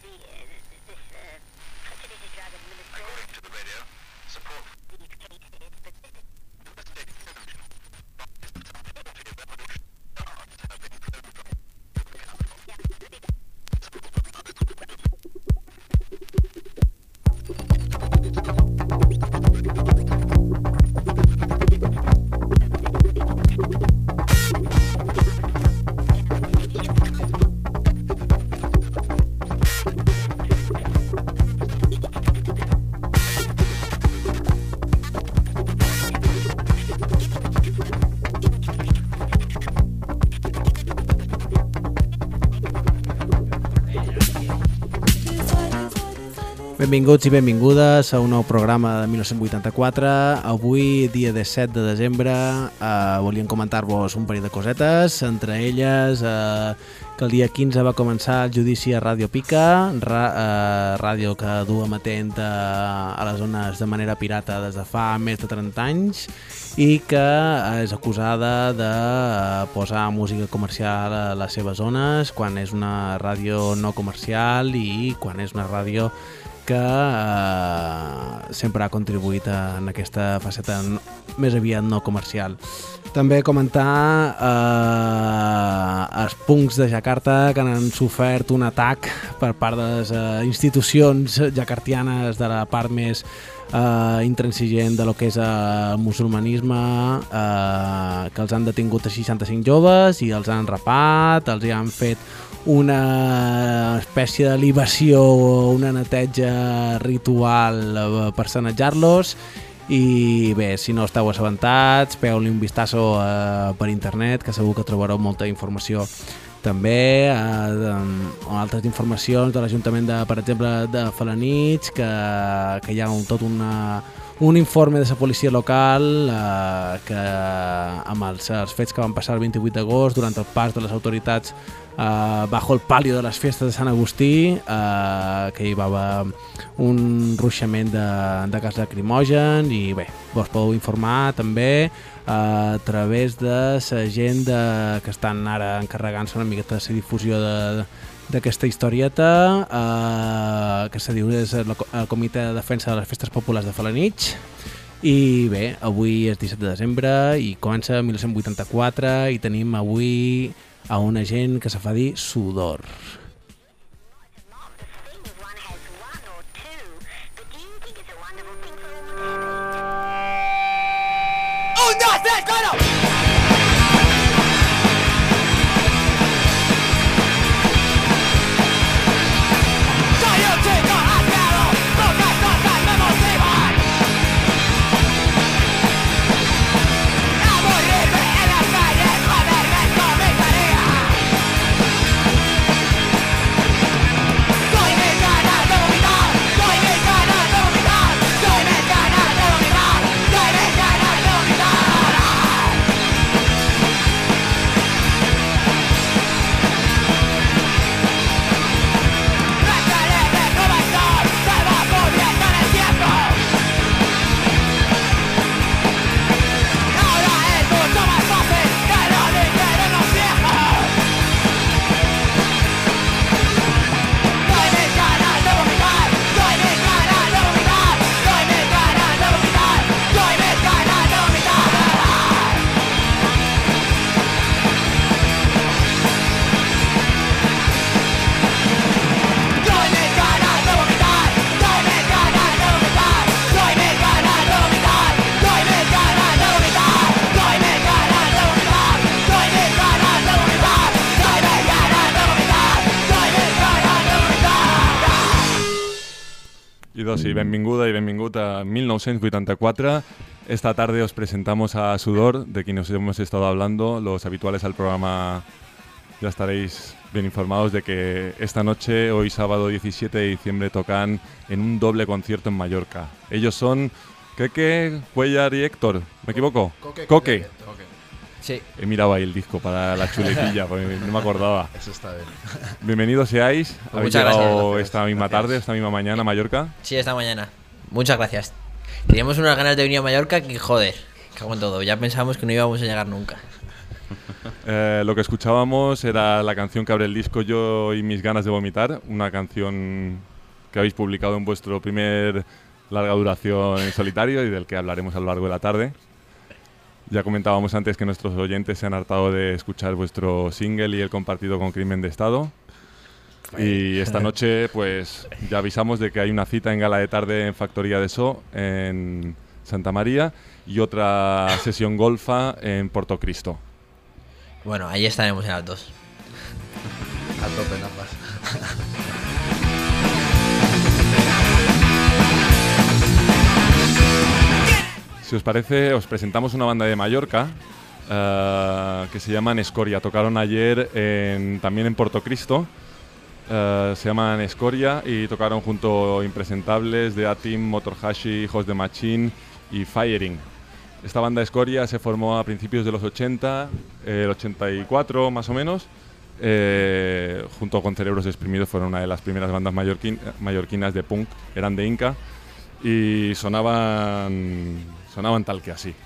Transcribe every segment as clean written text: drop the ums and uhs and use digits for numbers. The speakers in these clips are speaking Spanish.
Benvinguts i benvingudes a un nou programa de 1984. Avui, dia 17 de desembre, volíem comentar-vos un parell de cosetes, entre elles que el dia 15 va començar el judici a Ràdio Pica, ràdio que du emetent a les zones de manera pirata des de fa més de 30 anys i que és acusada de posar música comercial a les seves zones quan és una ràdio no comercial i quan és una ràdio que sempre ha contribuït en aquesta faceta més aviat no comercial. També comentar els punks de Jakarta que han sofert un atac per part de les institucions jakartianes de la part més intransigent de lo que és el musulmanisme, que els han detingut a 65 joves i els han rapat, els hi han fet una espècie de libació, una neteja ritual per sanejar-los. I bé, si no esteu assabentats, peu-li un vistazo per internet, que segur que trobareu molta informació. També altres informacions de l'Ajuntament, per exemple, de Felanitx, que hi ha tot un informe de la policia local que amb els fets que van passar el 28 d'agost durant el pas de les autoritats bajo el palio de les festes de Sant Agustí, que hi va haver un ruixament de gas lacrimogen. I bé, vos podeu informar també a través de la gent que estan ara encarregant-se una miqueta de la difusió d'aquesta historieta, que se diu és el Comitè de Defensa de les Festes Populars de Felanitx. I bé, avui és 17 de desembre i comença 1984 i tenim avui a una gent que se fa dir Sudor. ¡Un, dos, tres, coro! Sí, benvinguda y benvingut a 1984. Esta tarde os presentamos a Sudor, de quien os hemos estado hablando. Los habituales al programa ya estaréis bien informados de que esta noche, hoy sábado 17 de diciembre, tocan en un doble concierto en Mallorca. Ellos son Keke, Cuellar y Héctor. ¿Me equivoco? Coque. Sí. He mirado ahí el disco para la chuletilla, porque no me acordaba. Eso está bien. Bienvenidos seáis. Pues ¿Habéis muchas llegado gracias. esta misma tarde, esta misma mañana a Mallorca? Sí, esta mañana. Muchas gracias. Teníamos unas ganas de venir a Mallorca que, joder, cago en todo. Ya pensábamos que no íbamos a llegar nunca. Lo que escuchábamos era la canción que abre el disco Yo y mis ganas de vomitar, una canción que habéis publicado en vuestro primer larga duración en solitario y del que hablaremos a lo largo de la tarde. Ya comentábamos antes que nuestros oyentes se han hartado de escuchar vuestro single y el compartido con Crimen de Estado. Y esta noche pues ya avisamos de que hay una cita en Gala de Tarde en Factoría de So, en Santa María, y otra sesión golfa en Portocristo. Bueno, ahí estaremos en las dos. A tope en ambas. Si os parece, os presentamos una banda de Mallorca que se llaman Escoria. Tocaron ayer también en Portocristo. Se llaman Escoria y tocaron junto a Impresentables, The A-Team, Motorhashi, Hijos de Machine y Firing. Esta banda Escoria se formó a principios de los 80, el 84 más o menos, junto con Cerebros Exprimidos. Fueron una de las primeras bandas mallorquinas de punk, eran de Inca y sonaban tal que así.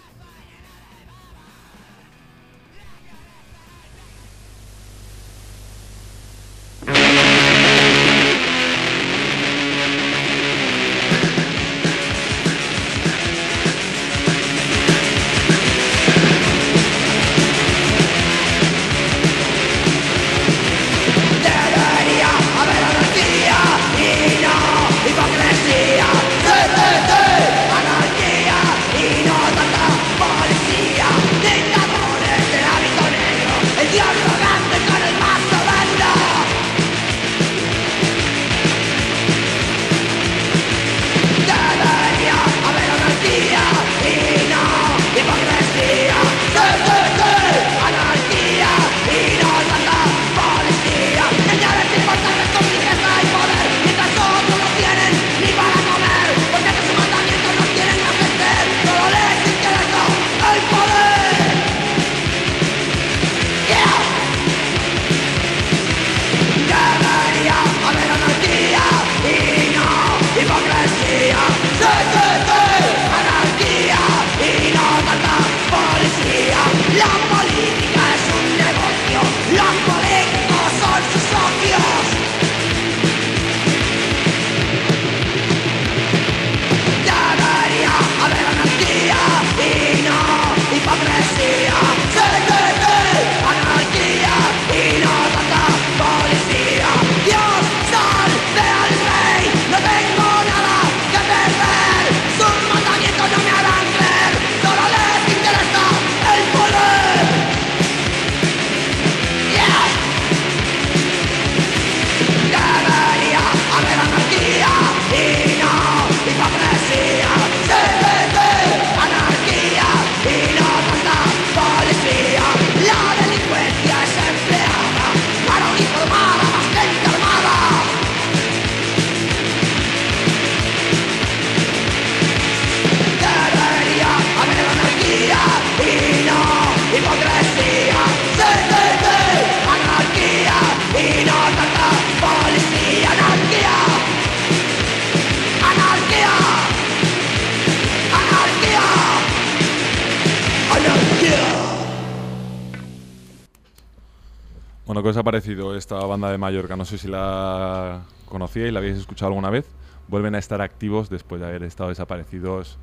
Bueno, ¿qué os ha parecido esta banda de Mallorca? No sé si la conocíais, la habéis escuchado alguna vez. Vuelven a estar activos después de haber estado desaparecidos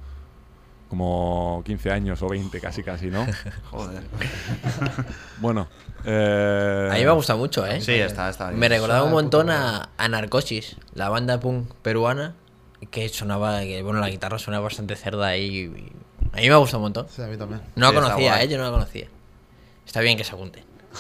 como 15 años o 20 casi, ¿no? Joder. Bueno. A mí me gusta mucho, ¿eh? Sí, está bien. Me recordaba un montón a Narcosis, la banda punk peruana, que sonaba, bueno, la guitarra suena bastante cerda y a mí me gusta un montón. Sí, a mí también. No la Sí, está conocía, guay. yo no la conocía. Está bien que se apunte.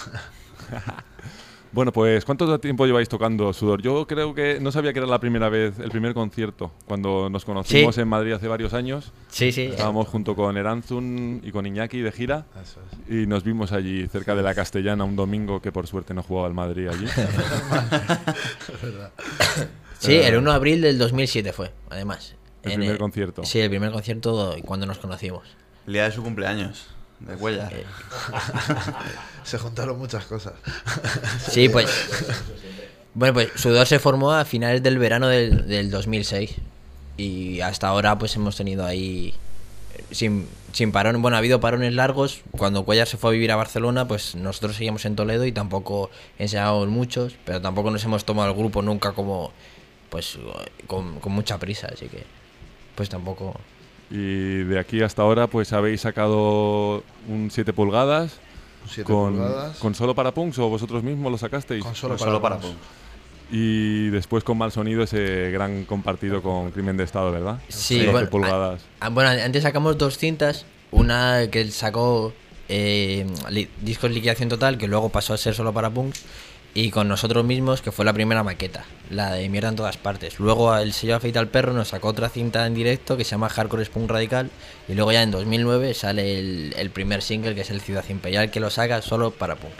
Bueno, pues ¿cuánto tiempo lleváis tocando, Sudor? Yo creo que no sabía que era la primera vez, el primer concierto, cuando nos conocimos Sí. en Madrid hace varios años. Sí. Estábamos junto con Eranzun y con Iñaki de gira Eso es. y nos vimos allí cerca de la Castellana un domingo que por suerte no jugaba el Madrid allí. Es verdad. Sí, el 1 de abril del 2007 fue, además. El primer concierto. Sí, el primer concierto cuando nos conocimos. El día de su cumpleaños, de Huella. Se juntaron muchas cosas. Sí, pues. Bueno, pues Sudor se formó a finales del verano del 2006. Y hasta ahora, pues hemos tenido ahí sin parón. Bueno, ha habido parones largos. Cuando Cuellar se fue a vivir a Barcelona, pues nosotros seguíamos en Toledo y tampoco ensayábamos muchos, pero tampoco nos hemos tomado el grupo nunca como, pues, con mucha prisa, así que, pues tampoco... Y de aquí hasta ahora, pues habéis sacado un 7 pulgadas. 7 pulgadas. ¿Con solo para punks o vosotros mismos lo sacasteis? Con solo para punks. Y después con Mal Sonido ese gran compartido con Crimen de Estado, ¿verdad? Sí, 12 bueno, pulgadas. Bueno, antes sacamos 2 cintas, una que sacó Discos Liquidación Total, que luego pasó a ser solo para punks, y con nosotros mismos, que fue la primera maqueta, la de Mierda en Todas Partes. Luego el sello Afeita al Perro nos sacó otra cinta en directo que se llama Hardcore Punk Radical, y luego ya en 2009 sale el primer single, que es el Ciudad Imperial, que lo saca solo para punks.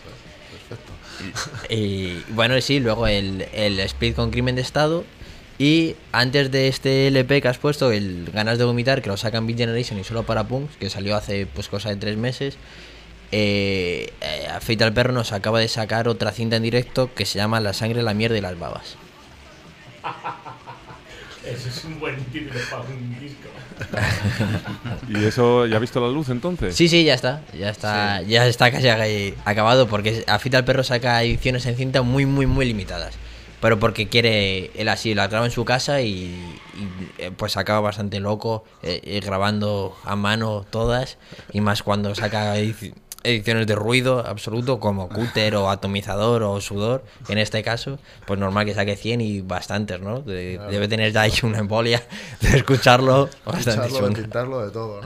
Y bueno, sí, luego el split con Crimen de Estado. Y antes de este LP que has puesto, el Ganas de Vomitar, que lo sacan Beat Generation y solo para punks, que salió hace pues cosa de 3 meses, Afeita al Perro nos acaba de sacar otra cinta en directo que se llama La Sangre, la Mierda y las Babas. Eso es un buen título para un disco. ¿Y eso ya ha visto la luz entonces? Sí, ya está casi acabado, porque Afeita al Perro saca ediciones en cinta muy limitadas, pero porque quiere él así, las graba en su casa y pues acaba bastante loco grabando a mano todas, y más cuando saca ediciones de ruido absoluto como Cúter o Atomizador o Sudor, en este caso, pues normal que saque 100 y bastantes, ¿no? Debe tener ya ahí una embolia de escucharlo bastante Escucharlo, de pintarlo, de todo, ¿no?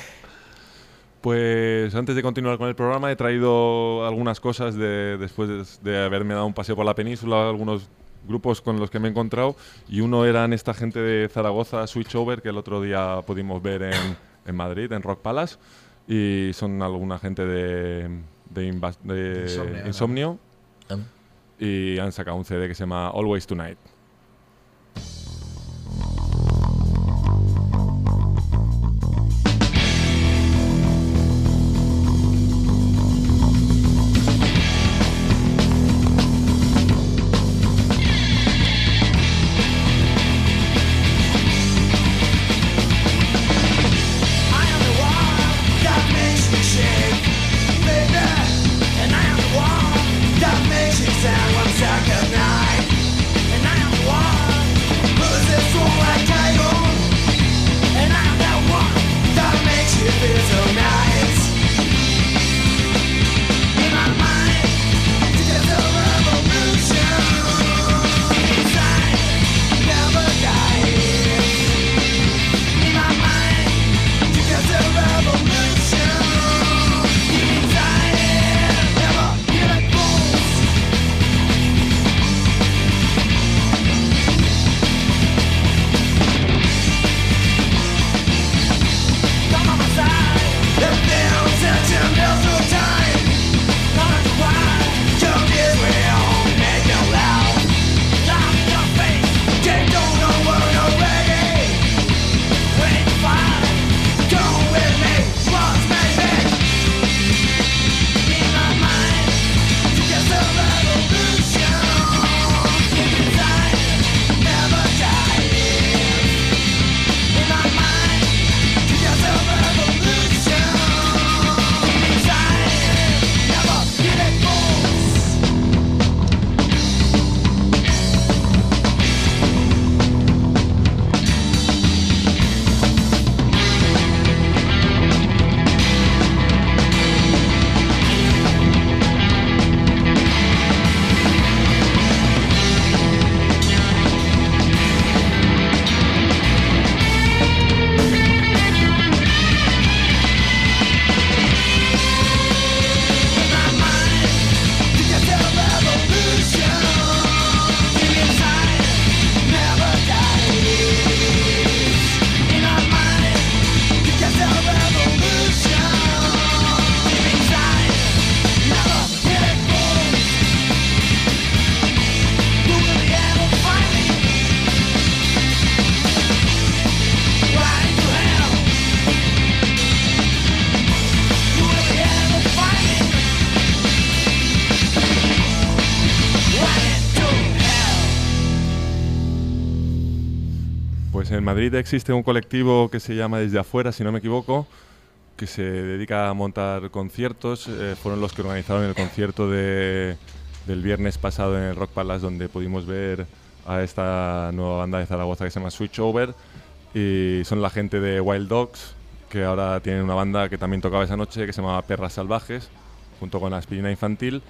Pues antes de continuar con el programa he traído algunas cosas después de haberme dado un paseo por la península, algunos grupos con los que me he encontrado, y uno eran esta gente de Zaragoza, Switchover, que el otro día pudimos ver en Madrid, en Rock Palace, y son alguna gente de Insomnio, y han sacado un CD que se llama Always Tonight. And I am Pues en Madrid existe un colectivo que se llama Desde Afuera, si no me equivoco, que se dedica a montar conciertos. Fueron los que organizaron el concierto del viernes pasado en el Rock Palace, donde pudimos ver a esta nueva banda de Zaragoza que se llama Switchover, y son la gente de Wild Dogs, que ahora tienen una banda que también tocaba esa noche que se llamaba Perras Salvajes, junto con Aspirina Infantil.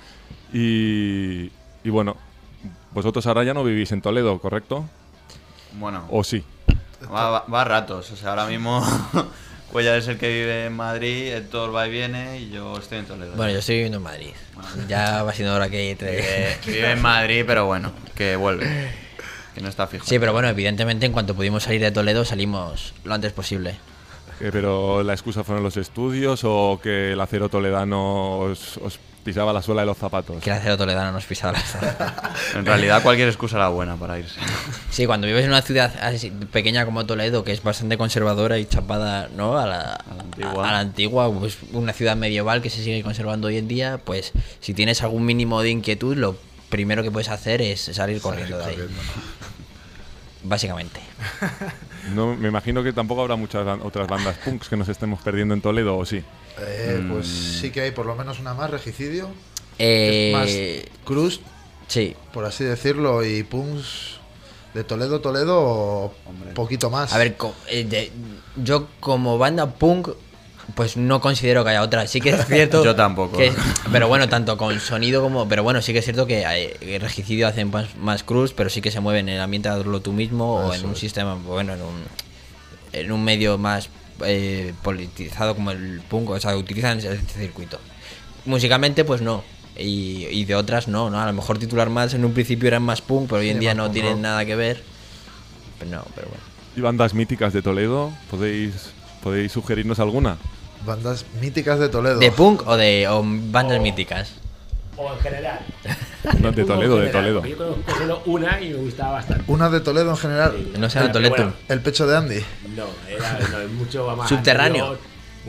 Y bueno, vosotros ahora ya no vivís en Toledo, ¿correcto? Bueno, ¿O sí? va a ratos. O sea, ahora mismo Cuellar es el que vive en Madrid, Héctor va y viene y yo estoy en Toledo. Bueno, yo estoy viviendo en Madrid. Ya va siendo hora que Vive en Madrid, pero bueno, que vuelve. Que no está fijo. Sí, pero bueno, evidentemente en cuanto pudimos salir de Toledo salimos lo antes posible. ¿Pero la excusa fueron los estudios o que el acero toledano os pisaba la suela de los zapatos? Que el acero toledano nos pisaba la zona. En realidad cualquier excusa era buena para irse. Sí, cuando vives en una ciudad así pequeña como Toledo, que es bastante conservadora y chapada, ¿no? a la antigua, pues una ciudad medieval que se sigue conservando hoy en día, pues si tienes algún mínimo de inquietud, lo primero que puedes hacer es salir corriendo de ahí. Básicamente. No, me imagino que tampoco habrá muchas otras bandas punks que nos estemos perdiendo en Toledo, ¿o sí? Pues sí que hay por lo menos una más, Regicidio. Eh, Es más crust, Sí. por así decirlo, y punks de Toledo, poquito más. A ver, yo como banda punk, pues no considero que haya otra. Sí que es cierto. Yo tampoco. Pero bueno, tanto con sonido como. Pero bueno, sí que es cierto que Regicidio hacen más cruz, pero sí que se mueven en el ambiente de hazlo tú mismo o en un sistema, bueno, en un medio más politizado como el punk, o sea, utilizan ese circuito. Musicalmente, pues no. Y de otras no. A lo mejor Titular Más en un principio eran más punk, pero hoy en día no tienen nada que ver. Pero no, pero bueno. ¿Y bandas míticas de Toledo? ¿Podéis sugerirnos alguna? Bandas míticas de Toledo. ¿De punk o bandas míticas? O en general. No, de Toledo, de Toledo. Yo conozco solo una y me gustaba bastante. Una de Toledo en general. No será Pero Toledo. El pecho de Andy. No, es mucho más Subterráneo. anterior,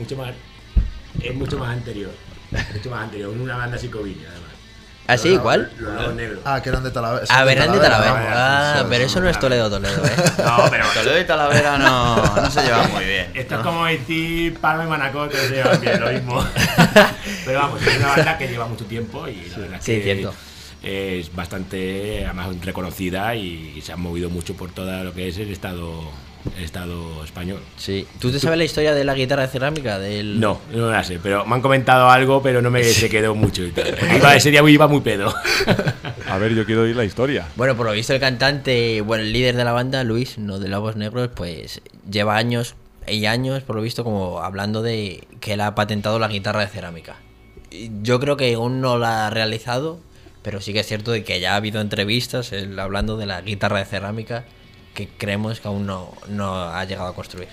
es mucho más anterior. Una banda psicovilla, además. ¿Ah, sí? ¿Cuál? Los Lobos Negros. Que eran de Talavera. Ah, verán de Talavera. vamos. Ah, pero eso no es Toledo, ¿eh? No, pero Toledo y Talavera no se llevan muy bien. esto es como decir Palma y Manacor, que no se llevan bien, lo mismo. Pero vamos, es una banda que lleva mucho tiempo y la verdad es Sí, que cierto. es bastante, además, reconocida y se han movido mucho por todo lo que es el estado español. Sí. ¿Tú te sabes la historia de la guitarra de cerámica? No la sé, pero me han comentado algo, pero no me se quedó mucho y tal. Porque ese día iba muy pedo. A ver, yo quiero oír la historia. Bueno, por lo visto el cantante, bueno, el líder de la banda, Luis, no de Lobos Negros, pues lleva años y años, por lo visto, como hablando de que él ha patentado la guitarra de cerámica. Y yo creo que aún no la ha realizado, pero sí que es cierto de que ya ha habido entrevistas él hablando de la guitarra de cerámica que creemos que aún no ha llegado a construir.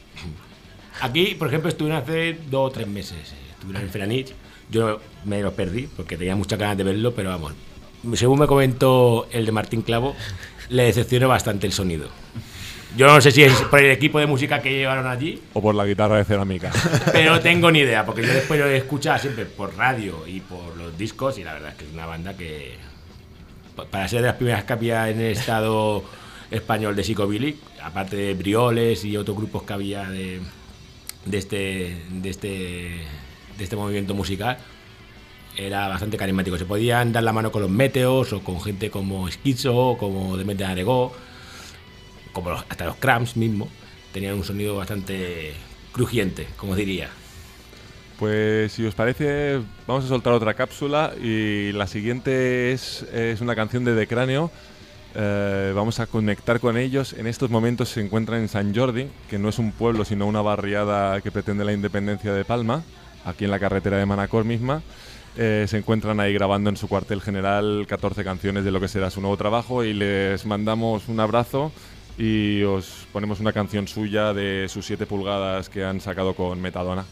Aquí, por ejemplo, estuve hace 2 o 3 meses. Estuve en Feranich. Yo me lo perdí porque tenía muchas ganas de verlo, pero vamos, según me comentó el de Martín Clavo, le decepcionó bastante el sonido. Yo no sé si es por el equipo de música que llevaron allí, O por la guitarra de cerámica. pero no tengo ni idea, porque yo después lo he escuchado siempre por radio y por los discos, y la verdad es que es una banda que, para ser de las primeras que había en el estado español de Psychobilly, aparte de Brioles y otros grupos que había de este movimiento musical, era bastante carismático. Se podían dar la mano con los Meteos o con gente como Schizo, como Demeter Aregó, como hasta los Cramps mismo. Tenían un sonido bastante crujiente, como diría. Pues si os parece, vamos a soltar otra cápsula y la siguiente es una canción de The Cráneo. Vamos a conectar con ellos. En estos momentos se encuentran en Sant Jordi, que no es un pueblo sino una barriada que pretende la independencia de Palma, aquí en la carretera de Manacor misma. Se encuentran ahí grabando en su cuartel general 14 canciones de lo que será su nuevo trabajo, y les mandamos un abrazo y os ponemos una canción suya de sus 7 pulgadas que han sacado con Metadona.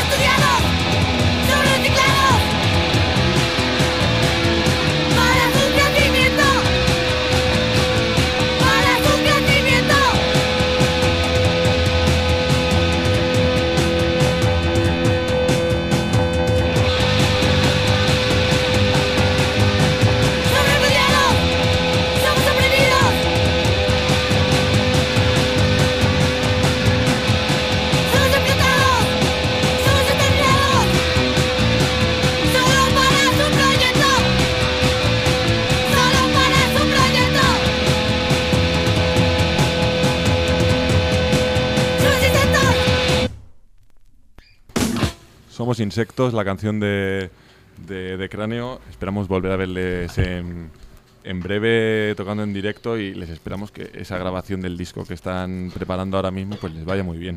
Para tu Somos Insectos, la canción de Cráneo. Esperamos volver a verles en breve tocando en directo y les esperamos que esa grabación del disco que están preparando ahora mismo pues les vaya muy bien.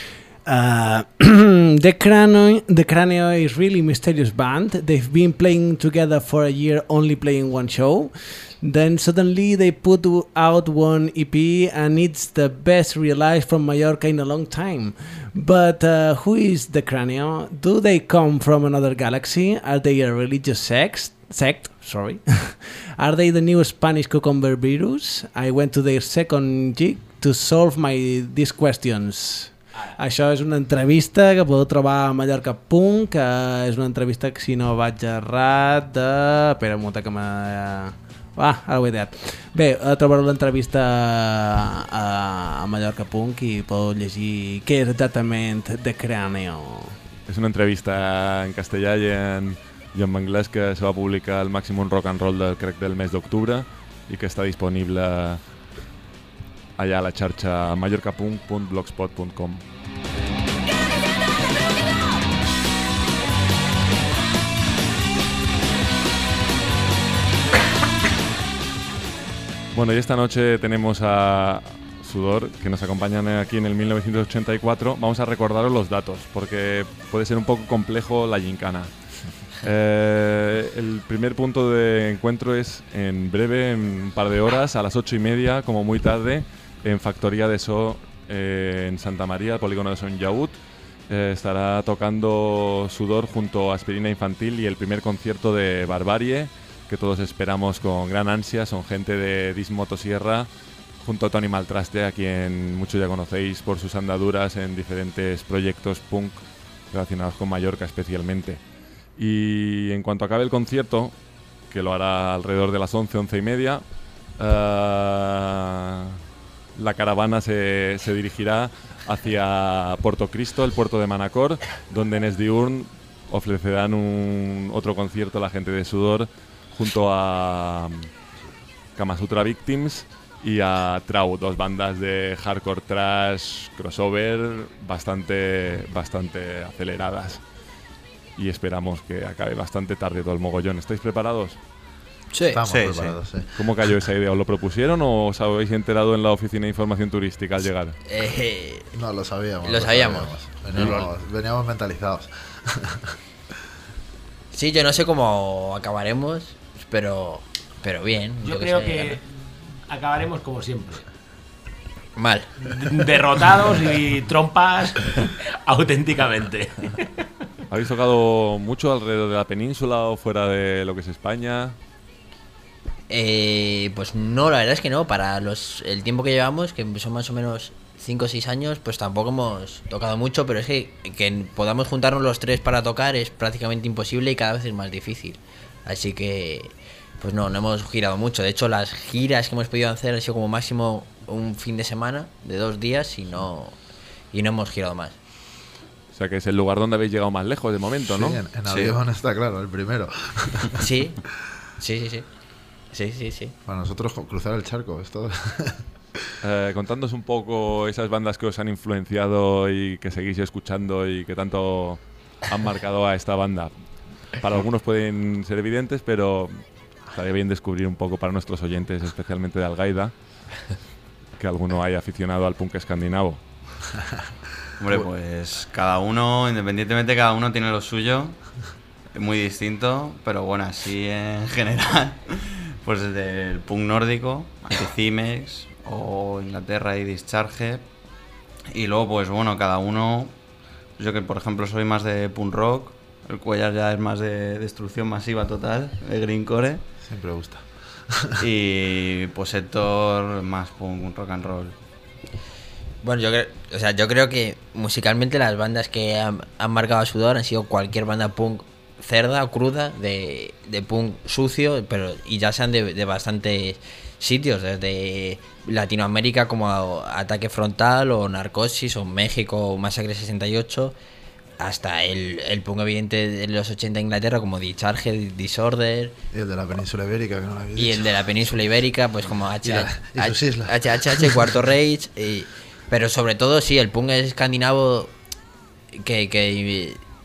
The Cráneo is really mysterious band. They've been playing together for a year, only playing one show. Then suddenly they put out one EP and it's the best realized from Mallorca in a long time. But who is The Cráneo? Do they come from another galaxy? Are they a religious sect? Sorry. Are they the new Spanish cucumber virus? I went to their second gig to solve these questions. Això és una entrevista que podeu trobar a Mallorca Punk, que és una entrevista que, si no vaig errat, espera un moment que ara ho he dit. Bé, trobareu l'entrevista a Mallorca Punk i podeu llegir què és exactament The Cráneo. Es una entrevista en castellà i en anglès que se va publicar al Maximum Rock and Roll del mes d'octubre i que està disponible allà a la xarxa mallorcapunk.blogspot.com. Bueno, y esta noche tenemos a Sudor, que nos acompañan aquí en el 1984. Vamos a recordaros los datos, porque puede ser un poco complejo la gincana. El primer punto de encuentro es en breve, en un par de horas, a las 8:30, como muy tarde, en Factoría de So, en Santa María, el polígono de Son Yaut. Estará tocando Sudor junto a Aspirina Infantil y el primer concierto de Barbarie, que todos esperamos con gran ansia. Son gente de Dis Motosierra, junto a Tony Maltraste, a quien muchos ya conocéis por sus andaduras en diferentes proyectos punk relacionados con Mallorca especialmente. Y en cuanto acabe el concierto, que lo hará alrededor de las 11:30, la caravana se dirigirá hacia Puerto Cristo, el puerto de Manacor, donde en Esdiurn ofrecerán otro concierto a la gente de Sudor junto a Kamasutra Victims y a Trau, dos bandas de hardcore trash crossover bastante aceleradas. Y esperamos que acabe bastante tarde todo el mogollón. ¿Estáis preparados? Sí. Estamos preparados, sí. ¿Cómo cayó esa idea? ¿Os lo propusieron o os habéis enterado en la Oficina de Información Turística al llegar? No, lo sabíamos. Lo sabíamos. Veníamos mentalizados. Sí, yo no sé cómo acabaremos, pero bien. Yo creo que acabaremos como siempre. Mal. Derrotados y trompas auténticamente. ¿Habéis tocado mucho alrededor de la península o fuera de lo que es España? Pues no, la verdad es que no. Para el tiempo que llevamos, que son más o menos 5 o 6 años, pues tampoco hemos tocado mucho, pero es que podamos juntarnos los tres para tocar es prácticamente imposible y cada vez es más difícil. Así que, pues no hemos girado mucho. De hecho, las giras que hemos podido hacer han sido como máximo un fin de semana de 2 días y no hemos girado más. O sea que es el lugar donde habéis llegado más lejos de momento, ¿no? Sí, en avión está claro, el primero. Sí. Para nosotros cruzar el charco es todo. Contándonos un poco esas bandas que os han influenciado y que seguís escuchando y que tanto han marcado a esta banda. Para algunos pueden ser evidentes, pero estaría bien descubrir un poco para nuestros oyentes, especialmente de Algaida, que alguno haya aficionado al punk escandinavo. Hombre, pues cada uno, independientemente, cada uno tiene lo suyo, muy distinto, pero bueno, así en general, pues desde el punk nórdico, Anticimex o Inglaterra y Discharge, y luego pues bueno, cada uno, yo que por ejemplo soy más de punk rock, el Cuellar ya es más de destrucción masiva total, de greencore. Siempre gusta. Y pues Héctor más punk rock and roll. Bueno, yo creo que musicalmente las bandas que han marcado a Sudor han sido cualquier banda punk cerda o cruda, de punk sucio, y ya sean de bastantes sitios, desde Latinoamérica como Ataque Frontal o Narcosis, o México o Masacre 68, hasta el punk evidente de los 80 de Inglaterra como Discharge, Disorder. Y el de la península ibérica, que no lo habéis Y dicho. el de la península ibérica, pues como Y sus islas. HHH, Cuarto Rage. Pero sobre todo, sí, el punk escandinavo que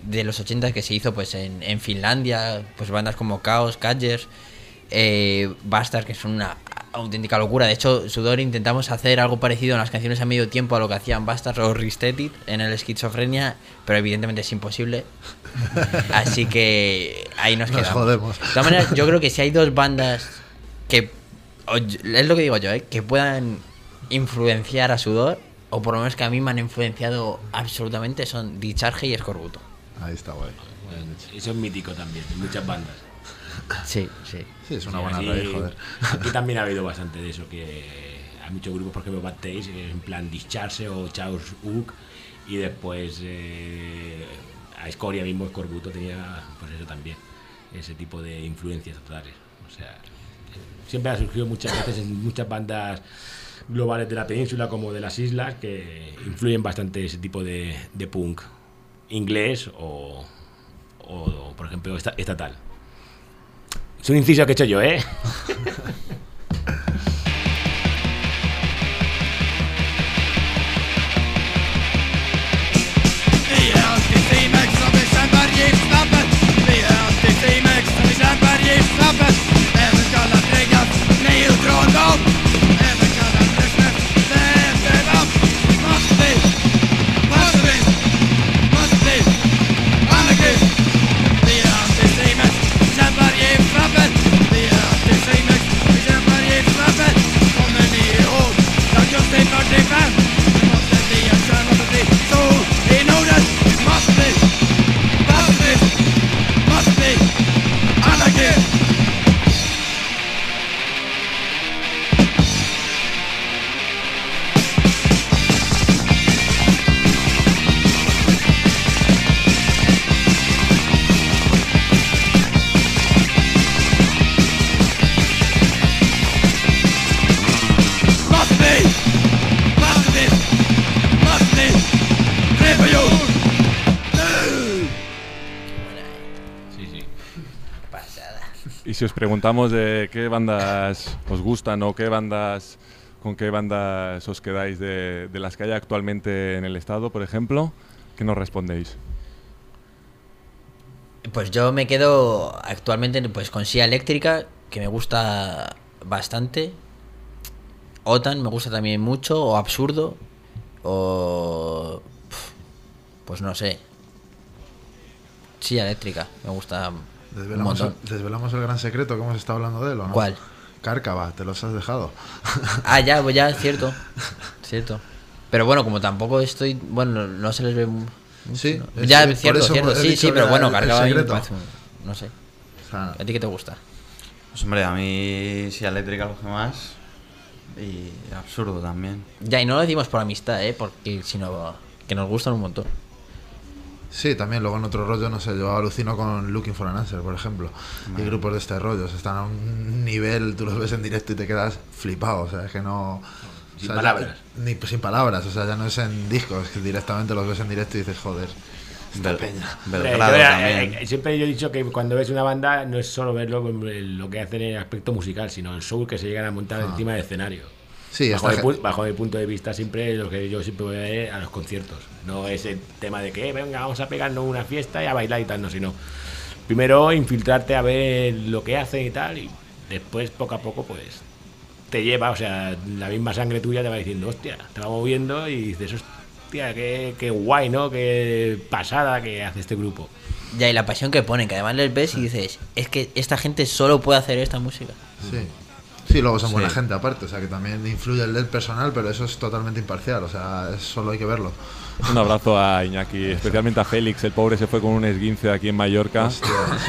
de los 80 que se hizo pues en Finlandia, pues bandas como Chaos, Cadgers, Bastards, que son una auténtica locura. De hecho, Sudor intentamos hacer algo parecido en las canciones a medio tiempo a lo que hacían Bastards o Restated en el Esquizofrenia, pero evidentemente es imposible. Así que ahí nos quedamos. Jodemos. De todas maneras, yo creo que si hay dos bandas que, es lo que digo yo, que puedan influenciar a Sudor, o por lo menos que a mí me han influenciado absolutamente, son Discharge y Escorbuto. Ahí está guay. Bueno, eso es mítico también, en muchas bandas. Sí, sí. Sí, es una Sí, buena así, raíz, joder. Aquí también ha habido bastante de eso, que hay muchos grupos, por ejemplo, Bad Taste, que es en plan Discharge o Chaos Uk, y después a Escoria mismo, Escorbuto tenía, pues eso también, ese tipo de influencias totales. O sea, siempre ha surgido muchas veces en muchas bandas globales de la península como de las islas que influyen bastante ese tipo de punk inglés o por ejemplo, estatal. Es un inciso que he hecho yo, ¿eh? Y si os preguntamos de qué bandas os gustan o con qué bandas os quedáis de las que hay actualmente en el estado, por ejemplo, ¿qué nos respondéis? Pues yo me quedo actualmente pues con Sia Eléctrica, que me gusta bastante. Otan me gusta también mucho, o Absurdo, o pues no sé. Sia Eléctrica me gusta un montón. Desvelamos el gran secreto que hemos estado hablando de él, ¿o no? ¿Cuál? Cárcava, te los has dejado. Ah, ya, pues ya, cierto. Pero bueno, como tampoco estoy, bueno, no se les ve mucho, Sí, ¿no? Ya, por cierto, eso he sí, dicho pero que bueno, era el Cárcava a mí me secreto. parece no sé. O sea, ¿A ti qué te gusta? Pues hombre, a mí sí eléctrica lo que más. Y Absurdo también. Ya, y no lo decimos por amistad, porque sino que nos gustan un montón. sí, también luego en otro rollo, no sé, yo alucino con Looking for an Answer, por ejemplo. Y grupos de este rollo, o sea, están a un nivel, tú los ves en directo y te quedas flipado, o sea, es que no... Sin o sea, palabras. Sin palabras, o sea, ya no es en discos, es que directamente los ves en directo y dices, joder, esta peña. Belgrado también. Siempre yo he dicho que cuando ves una banda no es solo verlo con lo que hacen en el aspecto musical, sino el show que se llegan a montar encima del escenario. Sí, Bajo mi punto de vista, siempre lo que yo siempre voy a ver a los conciertos. No ese tema de que venga, vamos a pegarnos una fiesta y a bailar y tal, no, sino primero infiltrarte a ver lo que hacen y tal, y después poco a poco pues te lleva, o sea, la misma sangre tuya te va diciendo, hostia, te va moviendo y dices, hostia, qué guay, ¿no? Qué pasada que hace este grupo. Ya, y la pasión que ponen, que además les ves y dices, es que esta gente solo puede hacer esta música. Sí. Sí, luego son buena gente aparte, o sea que también influye el del personal, pero eso es totalmente imparcial, o sea, solo hay que verlo. Un abrazo a Iñaki, especialmente a Félix, el pobre se fue con un esguince aquí en Mallorca. Hostia.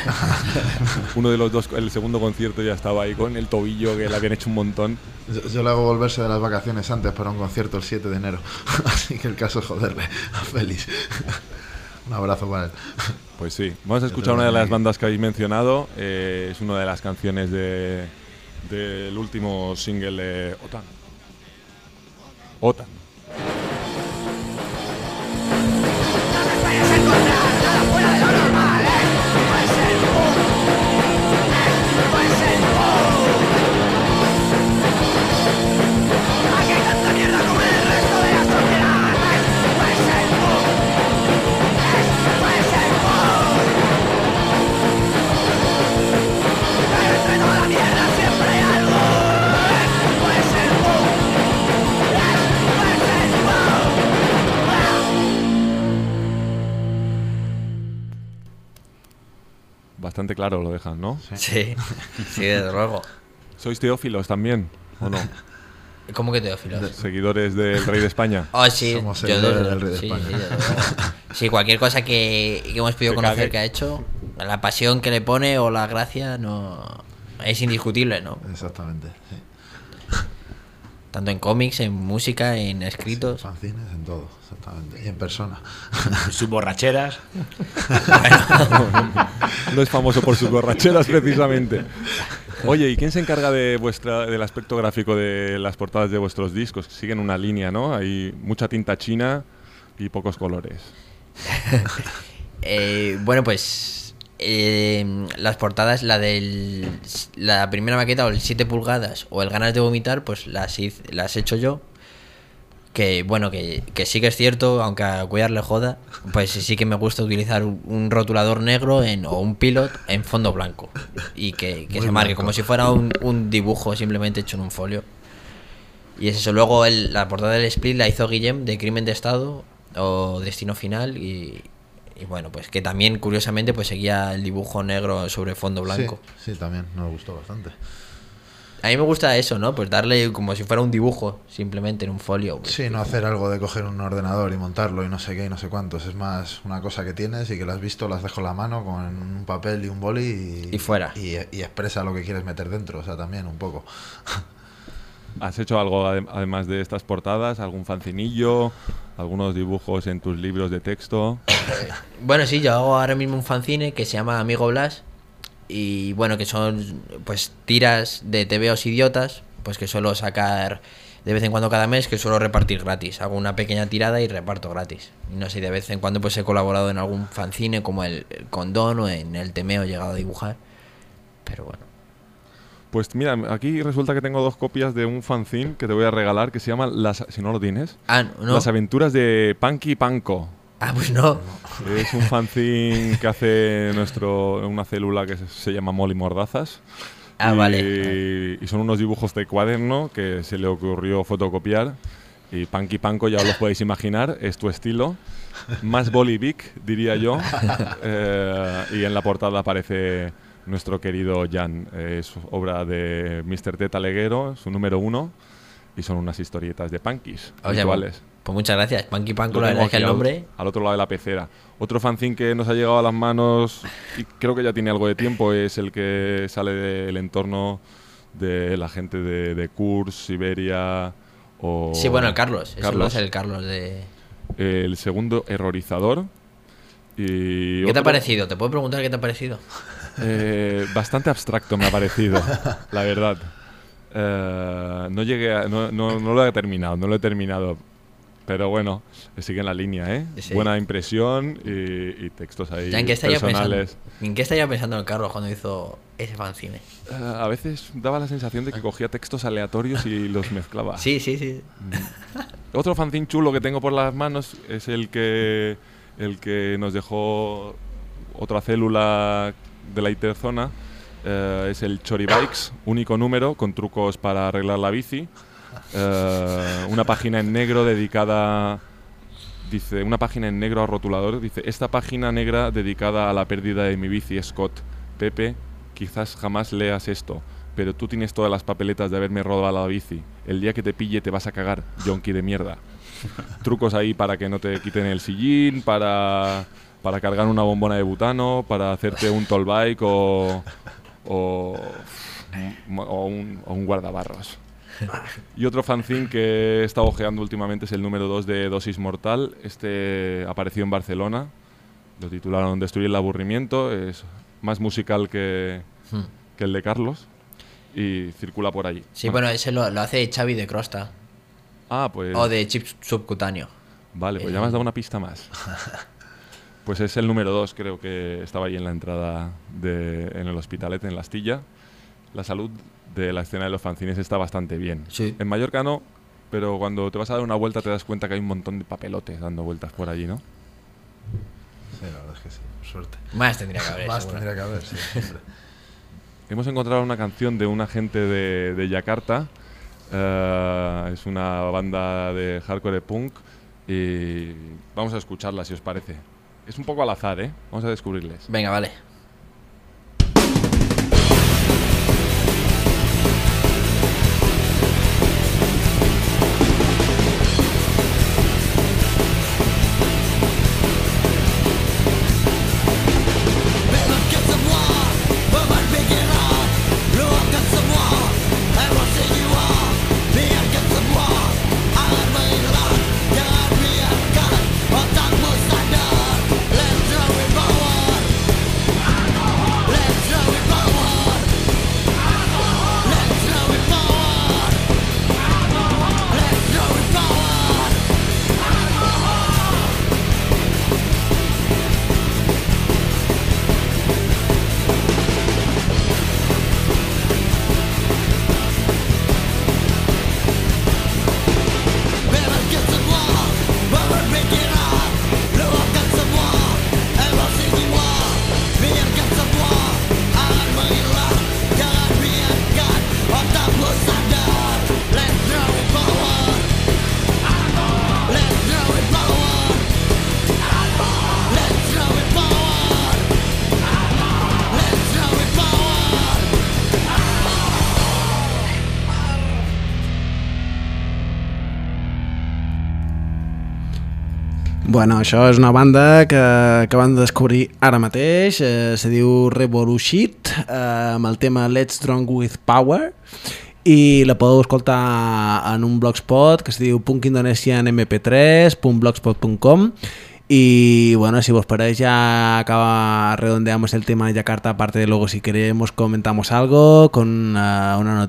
Uno de los dos, el segundo concierto ya estaba ahí con el tobillo que le habían hecho un montón. Yo le hago volverse de las vacaciones antes para un concierto el 7 de enero, así que el caso es joderle a Félix. Un abrazo para él. Pues sí, vamos a escuchar una de las bandas que habéis mencionado, es una de las canciones del último single de Otan. Puede ser Bastante claro lo dejan, ¿no? Sí, sí, desde luego. ¿Sois teófilos también, o no? ¿Cómo que teófilos? ¿Seguidores del Rey de España? Oh, sí, Somos yo seguidores del Rey de sí, España. sí, desde luego. Sí, cualquier cosa que hemos podido Que conocer cague. que ha hecho, la pasión que le pone o la gracia no es indiscutible, ¿no? Exactamente, sí. Tanto en cómics, en música, en escritos. Fanzines, en todo, exactamente. Y en persona. Sus borracheras. No es famoso por sus borracheras, precisamente. Oye, ¿y quién se encarga de del aspecto gráfico de las portadas de vuestros discos? Siguen una línea, ¿no? Hay mucha tinta china y pocos colores. Bueno, pues las portadas, la primera maqueta o el 7 pulgadas o el Ganas de Vomitar, pues las he hecho yo. Que bueno, que sí que es cierto, aunque a Cuellar le joda, pues sí que me gusta utilizar un rotulador negro o un pilot en fondo blanco. Y que se marque blanco. como si fuera un dibujo simplemente hecho en un folio. Y es eso. Luego la portada del split la hizo Guillem de Crimen de Estado o Destino Final. Y bueno, pues que también curiosamente pues seguía el dibujo negro sobre fondo blanco. Sí, también nos gustó bastante. A mí me gusta eso, ¿no? Pues darle como si fuera un dibujo simplemente en un folio. Sí, no hacer algo de coger un ordenador y montarlo y no sé qué y no sé cuántos. Es más una cosa que tienes y que la has visto, la has dejado en la mano con un papel y un boli Y fuera. Y expresa lo que quieres meter dentro, o sea, también un poco. ¿Has hecho algo además de estas portadas? ¿Algún fancinillo? ¿Algunos dibujos en tus libros de texto? Bueno, sí, yo hago ahora mismo un fanzine que se llama Amigo Blas. Y bueno, que son pues tiras de tebeos idiotas, pues que suelo sacar de vez en cuando cada mes, que suelo repartir gratis. Hago una pequeña tirada y reparto gratis. Y no sé, de vez en cuando pues he colaborado en algún fanzine como el Condón o en el Temeo he llegado a dibujar. Pero bueno. Pues mira, aquí resulta que tengo 2 copias de un fanzine que te voy a regalar que se llama, si no lo tienes, Ah, ¿no? Las aventuras de Punky Panko. Ah, pues no. Es un fanzine que hace una célula que se llama Molly Mordazas. Ah, vale. Y son unos dibujos de cuaderno que se le ocurrió fotocopiar. Y Punky Panko, ya os lo podéis imaginar, es tu estilo. Más bolivic, diría yo. Y en la portada aparece nuestro querido Jan. Es obra de Mr. T. Taleguero, su número 1. Y son unas historietas de punkis Oye, virtuales. pues muchas gracias. Punky Panko, Lo la tengo verdad es que aquí el nombre. al otro lado de la pecera. Otro fanzine que nos ha llegado a las manos y creo que ya tiene algo de tiempo es el que sale del entorno de la gente de Kursk, Siberia o... Sí, bueno, el Carlos. Eso lo Carlos. hace el Carlos de... El segundo, Errorizador. Y ¿Qué te otro, ha parecido? ¿Te puedo preguntar qué te ha parecido? Bastante abstracto me ha parecido, la verdad. No llegué no lo he terminado, pero bueno, sigue en la línea, ¿eh? Sí. Buena impresión y textos ahí Ya, ¿en qué estaría personales. pensando? ¿En qué estaría pensando el Carlos cuando hizo ese fanzine? A veces daba la sensación de que cogía textos aleatorios y los mezclaba. Sí, sí, sí. Otro fanzine chulo que tengo por las manos es el que nos dejó otra célula de la Interzona. Es el Choribikes, único número con trucos para arreglar la bici. Una página en negro dedicada, dice, una página en negro a rotulador, dice, esta página negra dedicada a la pérdida de mi bici, Scott. Pepe, quizás jamás leas esto, pero tú tienes todas las papeletas de haberme robado la bici. El día que te pille te vas a cagar, yonki de mierda. Trucos ahí para que no te quiten el sillín, para cargar una bombona de butano, para hacerte un toll bike o un guardabarros. Y otro fanzine que he estado ojeando últimamente es el número 2 de Dosis Mortal. Este apareció en Barcelona. Lo titularon Destruir el aburrimiento. Es más musical que el de Carlos. Y circula por allí. Sí, bueno, ese lo hace Xavi de Crosta. Ah, pues... O de Chip Subcutáneo. Vale, pues ya me has dado una pista más. Pues es el número 2, creo que estaba ahí en la entrada en el Hospitalet, en la Astilla. La salud de la escena de los fanzines está bastante bien. Sí. En Mallorca no, pero cuando te vas a dar una vuelta te das cuenta que hay un montón de papelotes dando vueltas por allí, ¿no? Sí, la verdad es que sí, por suerte. Más tendría que haber. Más seguro. tendría que haber, sí, siempre. Hemos encontrado una canción de una gente de Yakarta. Es una banda de hardcore punk y vamos a escucharla si os parece. Es un poco al azar, ¿eh? Vamos a descubrirles. Venga, vale. Bueno, això és una banda que acabem de descobrir ara mateix, se diu Revolushit, amb el tema Let's Drunk With Power, i la podeu escoltar en un blogspot que es diu punkindonesianmp3.blogspot.com. Y bueno, si os parece ya redondeamos el tema de Yakarta, aparte de luego si queremos comentamos algo con la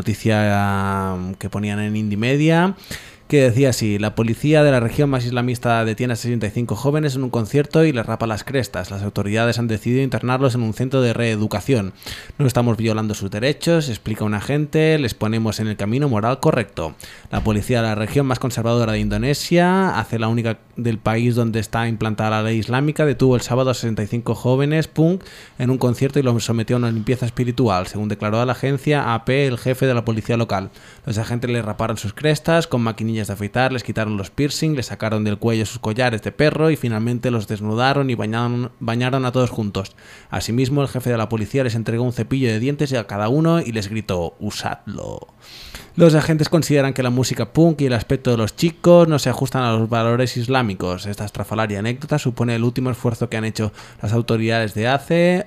noticia que ponían en Indie Media, que decía así: la policía de la región más islamista detiene a 65 jóvenes en un concierto y les rapa las crestas. Las autoridades han decidido internarlos en un centro de reeducación. No estamos violando sus derechos, explica un agente, les ponemos en el camino moral correcto. La policía de la región más conservadora de Indonesia, hace la única del país donde está implantada la ley islámica, detuvo el sábado a 65 jóvenes punk en un concierto y los sometió a una limpieza espiritual, según declaró a la agencia AP el jefe de la policía local. Los agentes les raparon sus crestas con maquinillas de afeitar, les quitaron los piercing, les sacaron del cuello sus collares de perro y finalmente los desnudaron y bañaron a todos juntos. Asimismo, el jefe de la policía les entregó un cepillo de dientes a cada uno y les gritó: usadlo. Los agentes consideran que la música punk y el aspecto de los chicos no se ajustan a los valores islámicos. Esta estrafalaria anécdota supone el último esfuerzo que han hecho las autoridades de ACE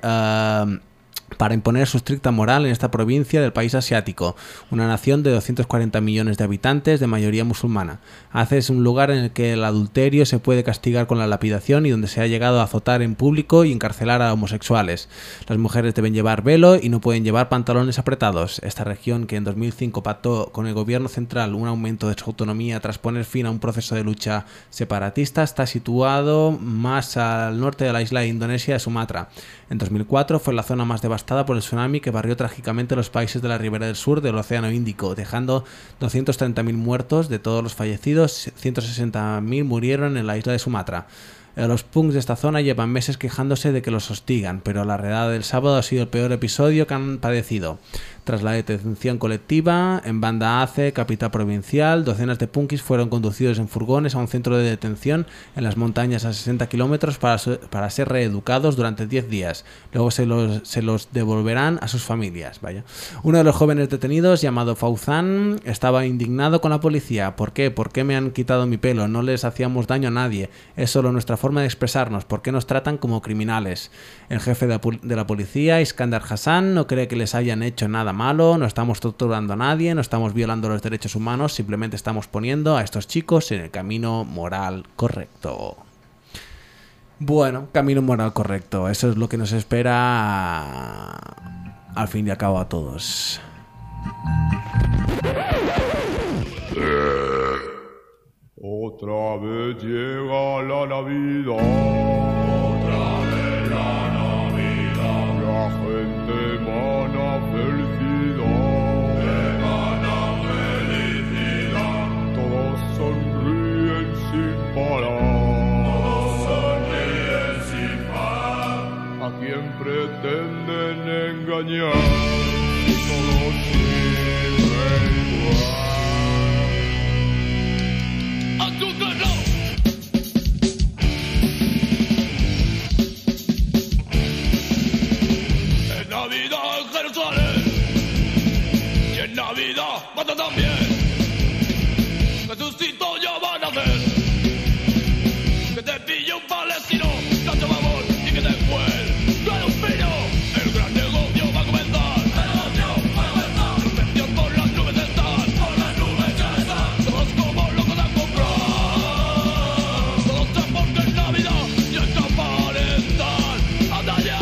para imponer su estricta moral en esta provincia del país asiático, una nación de 240 millones de habitantes de mayoría musulmana. ACE es un lugar en el que el adulterio se puede castigar con la lapidación y donde se ha llegado a azotar en público y encarcelar a homosexuales. Las mujeres deben llevar velo y no pueden llevar pantalones apretados. Esta región, que en 2005 pactó con el gobierno central un aumento de su autonomía tras poner fin a un proceso de lucha separatista, está situado más al norte de la isla de Indonesia de Sumatra. En 2004 fue la zona más devastada por el tsunami que barrió trágicamente los países de la ribera del sur del Océano Índico, dejando 230.000 muertos. De todos los fallecidos, 160.000 murieron en la isla de Sumatra. Los punks de esta zona llevan meses quejándose de que los hostigan, pero la redada del sábado ha sido el peor episodio que han padecido. Tras la detención colectiva, en Banda Aceh, capital provincial, docenas de punkis fueron conducidos en furgones a un centro de detención en las montañas a 60 kilómetros para ser reeducados durante 10 días. Luego se los devolverán a sus familias. Vaya. Uno de los jóvenes detenidos, llamado Fauzan, estaba indignado con la policía. ¿Por qué? ¿Por qué me han quitado mi pelo? No les hacíamos daño a nadie. Es solo nuestra forma de expresarnos. ¿Por qué nos tratan como criminales? El jefe de la policía, Iskandar Hassan, no cree que les hayan hecho nada malo, no estamos torturando a nadie, no estamos violando los derechos humanos, simplemente estamos poniendo a estos chicos en el camino moral correcto. Bueno, camino moral correcto, eso es lo que nos espera al fin y al cabo a todos. Otra vez llega la Navidad. Otra vez la Navidad. La gente emana felicidad. Emana felicidad. Todos sonríen sin parar. Todos sonríen sin parar. ¿A quién pretenden engañar? Si todos sirven igual. En Navidad en Jerusalén y en Navidad mata también. Jesucito ya va a nacer. Que te pille un palestino, cacho babón y que te cuelgue un pino. El gran negocio va a comenzar. El negocio va a comenzar. Los precios por las nubes están. Por las nubes ya están. Todos como locos a comprar. Todos ya porque es Navidad y el champán están. ¡Anda ya!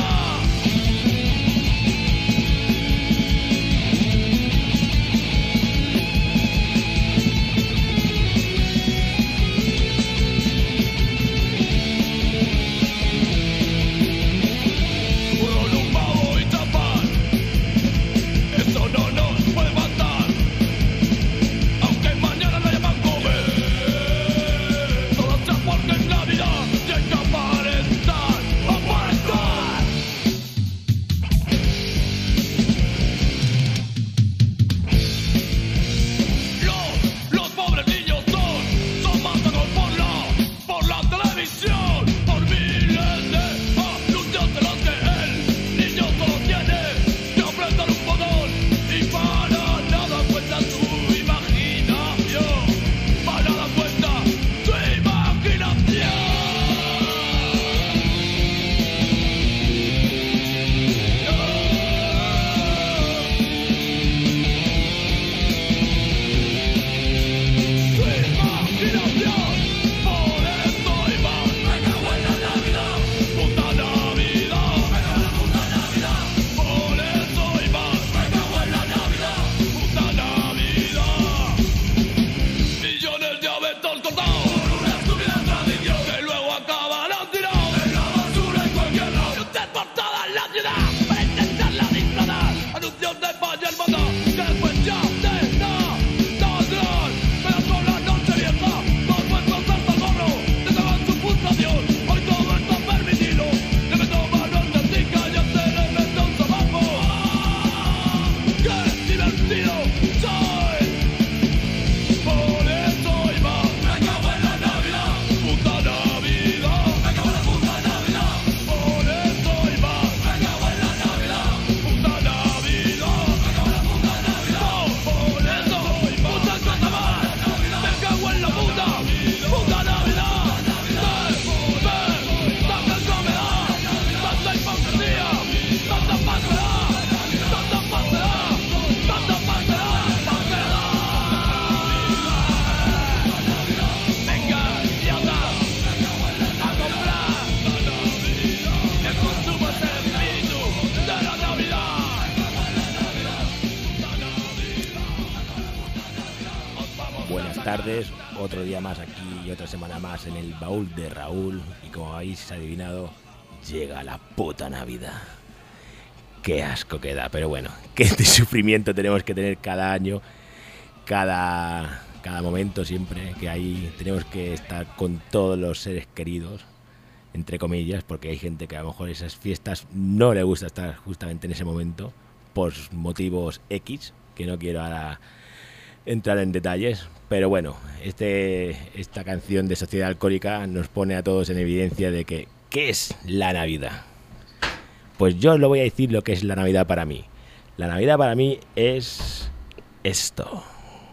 tardes, otro día más aquí y otra semana más en el baúl de Raúl. Y como habéis adivinado, llega la puta Navidad. Qué asco que da, pero bueno, qué sufrimiento tenemos que tener cada año, cada momento siempre que hay. Tenemos que estar con todos los seres queridos, entre comillas, porque hay gente que a lo mejor esas fiestas no le gusta estar justamente en ese momento por motivos X, que no quiero ahora entrar en detalles, pero bueno, esta canción de Sociedad Alcohólica nos pone a todos en evidencia de que ¿qué es la Navidad? Pues yo os lo voy a decir lo que es la Navidad para mí. La Navidad para mí es esto.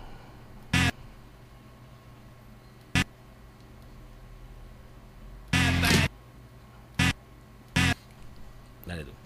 Dale tú.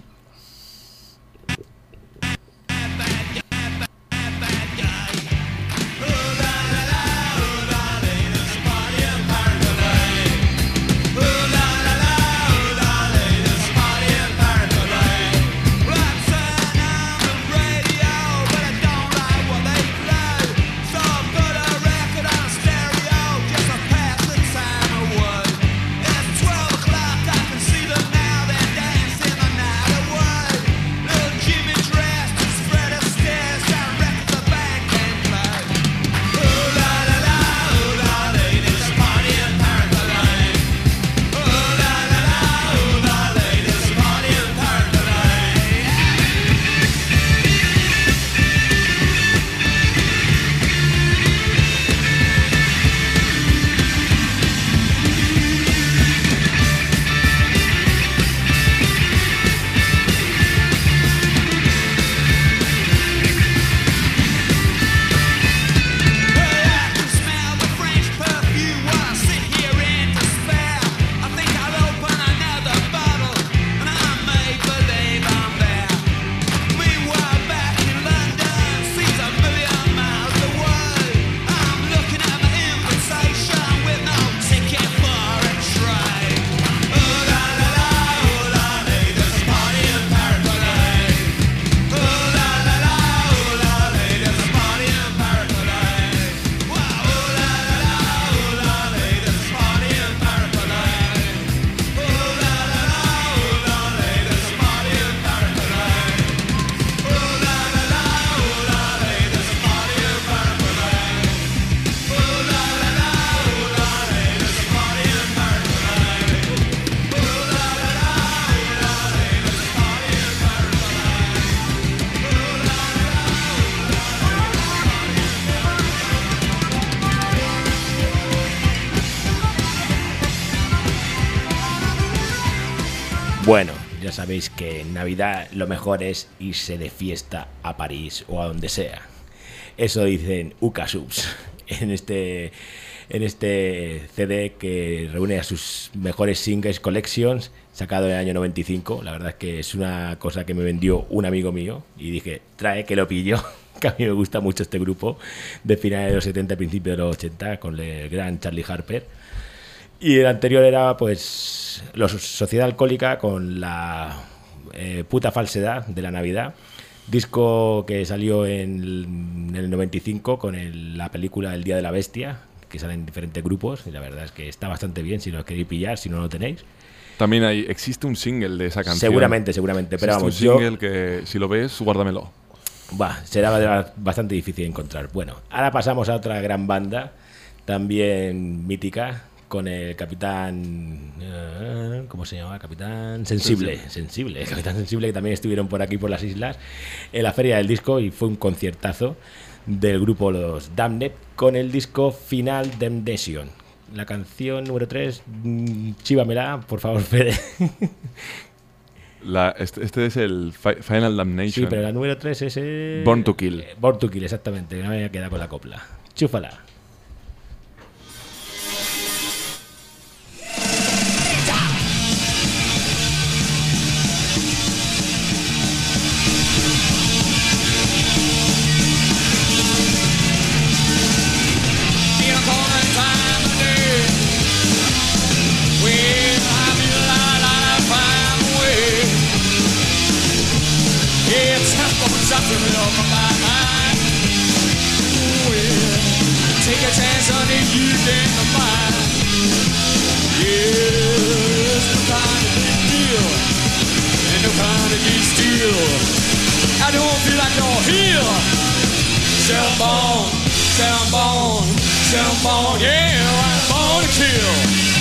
Bueno, ya sabéis que en Navidad lo mejor es irse de fiesta a París o a donde sea. Eso dicen Ucasubs en este CD que reúne a sus mejores singles collections, sacado en el año 95. La verdad es que es una cosa que me vendió un amigo mío y dije, trae que lo pillo, que a mí me gusta mucho este grupo de finales de los 70, principios de los 80, con el gran Charlie Harper. Y el anterior era pues los Sociedad Alcohólica con la puta falsedad de la Navidad, disco que salió en el 95 con la película El Día de la Bestia, que sale en diferentes grupos, y la verdad es que está bastante bien si no lo queréis pillar, si no lo tenéis. También existe un single de esa canción. Seguramente, pero vamos, un single que si lo ves, guárdamelo. Será bastante difícil de encontrar. Bueno, ahora pasamos a otra gran banda, también mítica, con el Capitán... ¿cómo se llama? Capitán Sensible. Capitán Sensible, que también estuvieron por aquí, por las islas, en la Feria del Disco, y fue un conciertazo del grupo Los Damned, con el disco Final Damnation. La canción número 3, chívamela, por favor, Fede. Este es el Final Damnation. Sí, pero la número 3 es... Born to Kill. Born to Kill, exactamente. No me voy a quedar con la copla. Chúfala. take a chance on it, you can find. Yeah, it's no kind of big deal, and no kind of deep steel. I don't feel like you're here. Sound born, sound born, sound born, yeah, I'm born to kill.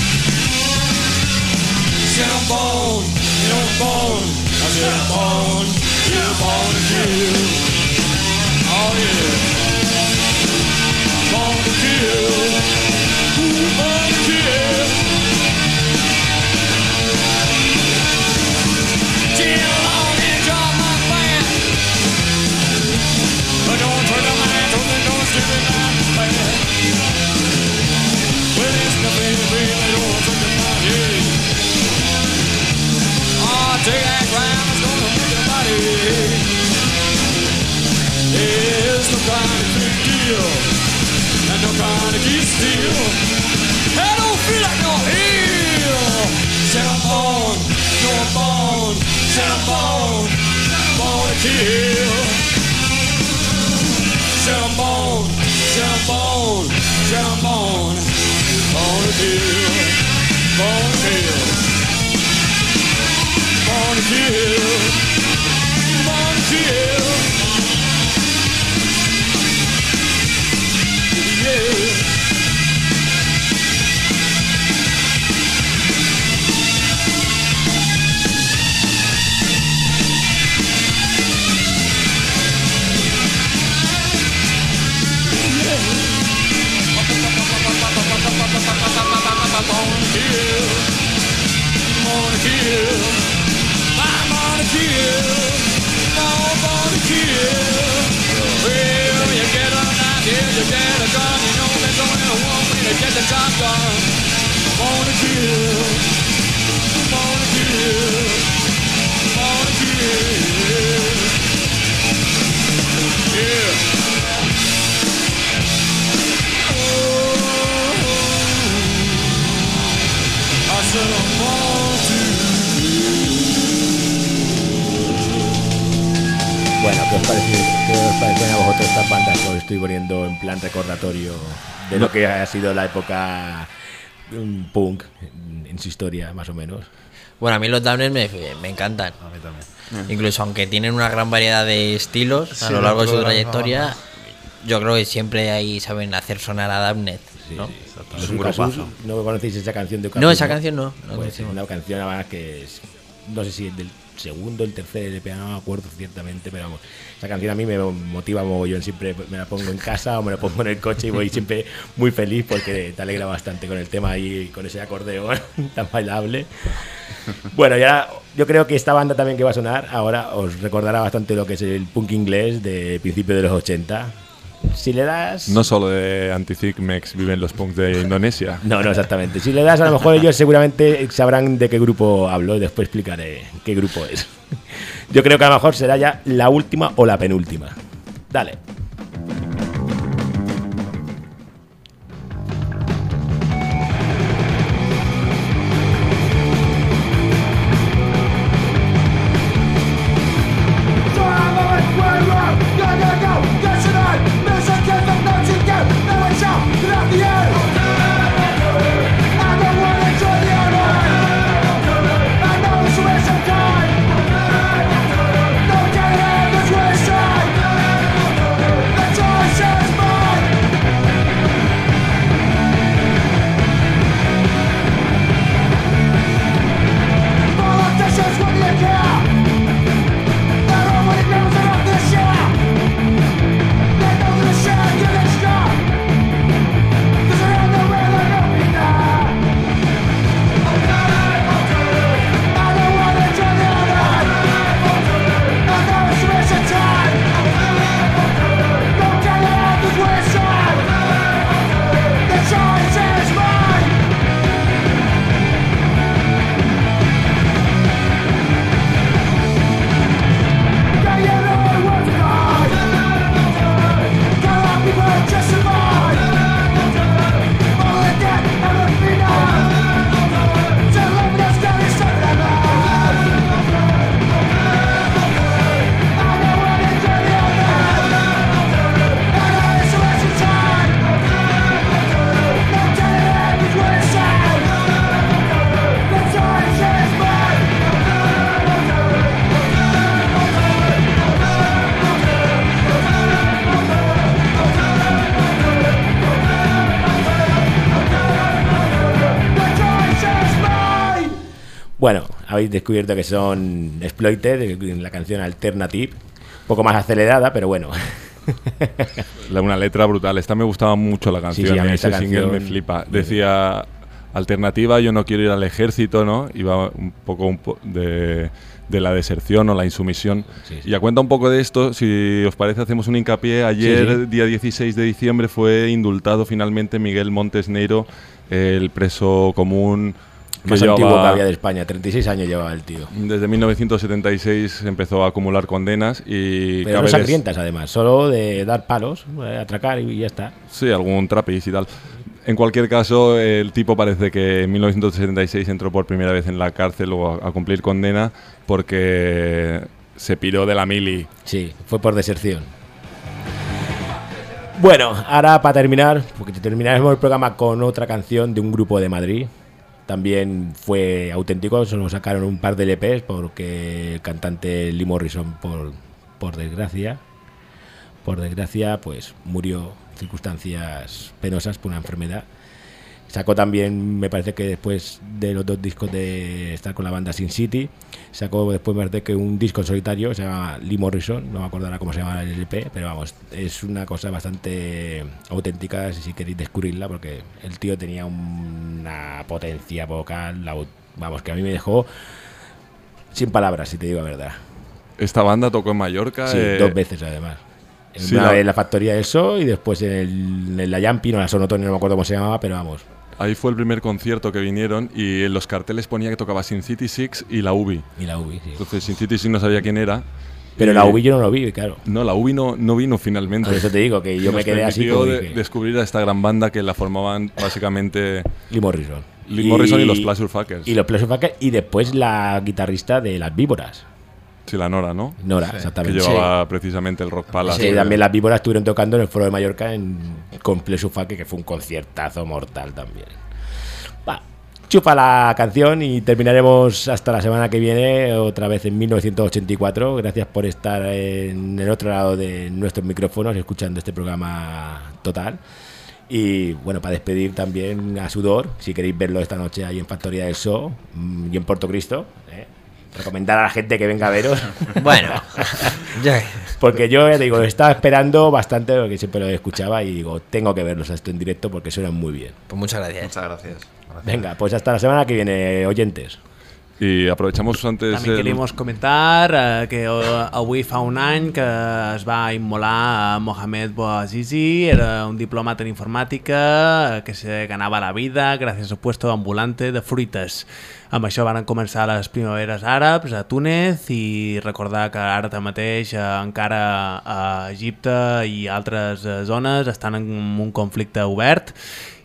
Sound born, you're born, I said I'm born, you're born to kill. Oh yeah, born to kill, ooh, born to kill. Till long and drop my fan, but don't turn the man, don't skip it like bad. Well, it's nothing to be, they don't turn the man, yeah. Oh, take that ground, it's gonna make your body. It's no kind of big deal, and no kind of keep still. I don't feel like no heel. Said I'm born, no I'm born. Said I'm born, born to kill. Said I'm born, said I'm born, said I'm born, born to kill, born to kill, born to kill, born to kill. Yeah. Bueno, ¿qué os parecen a vosotros estas bandas que os estoy poniendo en plan recordatorio de lo que ha sido la época punk en su historia, más o menos? Bueno, a mí los Downers me encantan. A mí también. Incluso aunque tienen una gran variedad de estilos a Sí, lo largo de su dentro de la trayectoria, misma yo creo que siempre ahí saben hacer sonar a Damned, ¿no? Es un Casus, grupazo. ¿no conocéis esa canción de Casus? No, esa canción no. Pues conocemos. una canción además que es, no sé si es del segundo, el tercer LP, no me acuerdo ciertamente, pero vamos, esa canción a mí me motiva mogollón, siempre me la pongo en casa o me la pongo en el coche y voy siempre muy feliz porque te alegra bastante con el tema ahí, con ese acordeón tan bailable. Bueno, ya yo creo que esta banda también que va a sonar ahora os recordará bastante lo que es el punk inglés de principios de los 80. Si le das... No solo de Anti-Cigmex viven los punks de Indonesia. No, exactamente. Si le das, a lo mejor ellos seguramente sabrán de qué grupo hablo y después explicaré qué grupo es. Yo creo que a lo mejor será ya la última o la penúltima. Dale. habéis descubierto que son Exploited, la canción Alternative, un poco más acelerada, pero bueno. Una letra brutal. Esta me gustaba mucho la canción. Sí, a mí ese esta single canción me flipa. Decía alternativa, yo no quiero ir al ejército, ¿no? Iba un poco de la deserción o la insumisión. Sí. Y a cuenta un poco de esto, si os parece, hacemos un hincapié. Ayer, día 16 de diciembre, fue indultado finalmente Miguel Montes Neiro, el preso común Más antiguo que había de España, 36 años llevaba el tío. Desde 1976 empezó a acumular condenas y... Pero no sangrientas, además, solo de dar palos, atracar y ya está. Sí, algún trapiz y tal. En cualquier caso, el tipo parece que en 1976 entró por primera vez en la cárcel o a cumplir condena porque se piró de la mili. Sí, fue por deserción. Bueno, ahora para terminar, porque terminaremos el programa con otra canción de un grupo de Madrid. También fue auténtico, solo sacaron un par de LPs porque el cantante Lee Morrison, por desgracia, pues murió en circunstancias penosas por una enfermedad. Sacó también, me parece que después de los 2 discos de estar con la banda Sin City, sacó después, me parece que un disco en solitario, se llama Lee Morrison, no me acuerdo ahora cómo se llama el LP, pero vamos, es una cosa bastante auténtica si queréis descubrirla, porque el tío tenía una potencia vocal, vamos, que a mí me dejó sin palabras, si te digo la verdad. Esta banda tocó en Mallorca. Sí, 2 veces además. Sí, una vez en la Factoría del So y después en la Yampi, no la Sonotone, no me acuerdo cómo se llamaba, pero vamos. Ahí fue el primer concierto que vinieron y en los carteles ponía que tocaba Sin City Six y la UBI. Y la UBI, sí. Entonces Sin City Six no sabía quién era. Pero la UBI yo no lo vi, claro. No, la UBI no vino finalmente. Por eso te digo que yo me quedé así como descubrir a esta gran banda que la formaban básicamente Lee Morrison. Lee Morrison y los Pleasure Fuckers. Y los Pleasure Fuckers y después la guitarrista de Las Víboras. Sí, la Nora, ¿no? Nora, sí. Exactamente. Que llevaba precisamente el Rock Palace. Sí, también Las Víboras estuvieron tocando en el Foro de Mallorca con Pleasure Fuckers, que fue un conciertazo mortal también. Va, chupa la canción y terminaremos hasta la semana que viene, otra vez en 1984. Gracias por estar en el otro lado de nuestros micrófonos escuchando este programa total. Y bueno, para despedir también a Sudor, si queréis verlo esta noche ahí en Factoría del So y en Portocristo, recomendar a la gente que venga a veros. Bueno, porque yo ya digo, estaba esperando bastante, porque siempre lo escuchaba y digo, tengo que verlos a esto en directo porque suenan muy bien. Pues muchas gracias. Muchas gracias. Venga, pues hasta la semana que viene, oyentes. I aprovechamos antes... També queríamos comentar que avui fa un any que es va immolar a Mohamed Bouazizi, era un diplomata en informàtica que se ganava la vida gràcies al puesto ambulante de fruites. Amb això van començar les primaveres àrabs a Túnez i recordar que ara mateix encara a Egipte i altres zones estan en un conflicte obert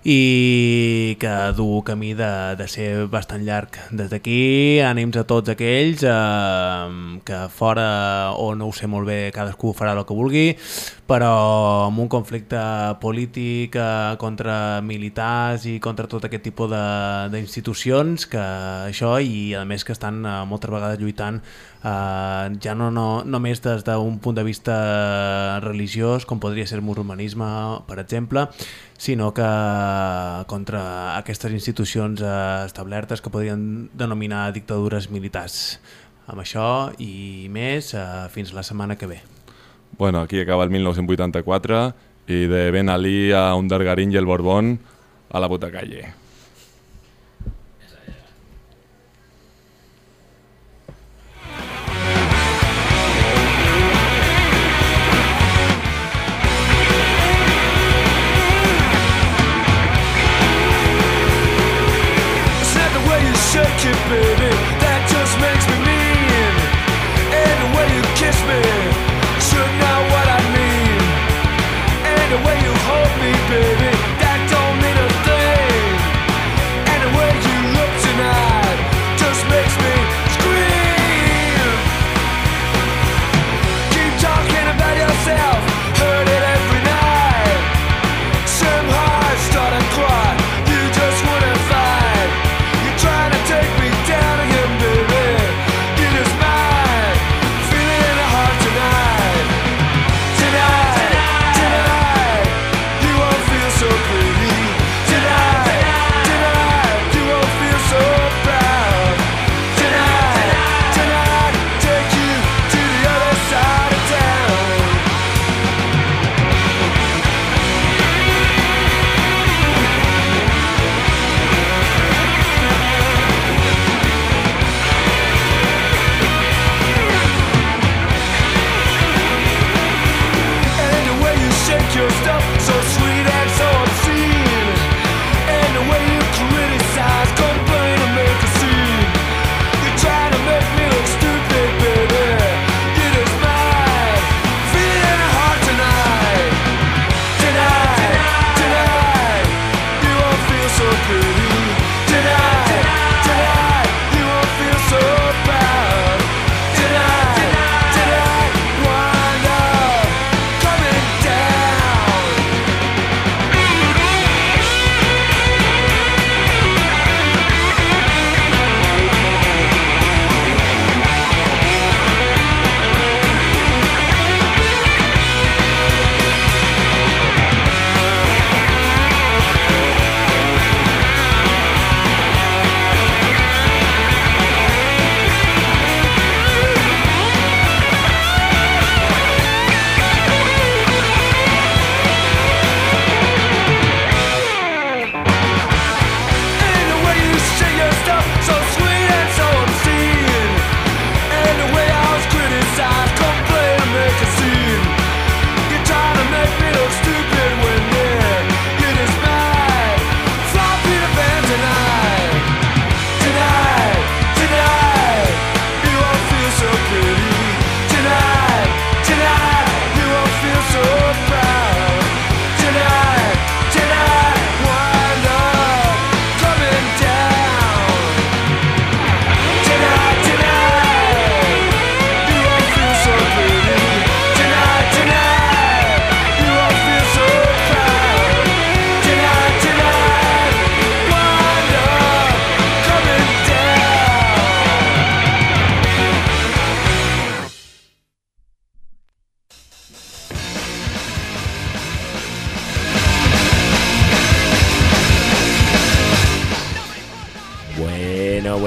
i que du camí de ser bastant llarg. Des d'aquí, ànims a tots aquells que fora, o no ho sé molt bé, cadascú farà el que vulgui, però amb un conflicte polític contra militars i contra tot aquest tipus d'institucions, que això, i a més que estan moltes vegades lluitant ja no només des d'un punt de vista religiós, com podria ser el musulmanisme, per exemple, sinó que contra aquestes institucions establertes que podrien denominar dictadures militars. Amb això i més, fins la setmana que ve. Bueno, aquí acaba el 1984 y de Ben Ali a Undergarín y el Borbón a la puta calle. Shake it, baby, that just makes me mean. And the way you kiss me, should know what I mean. And the way you hold me, baby, that don't mean a thing.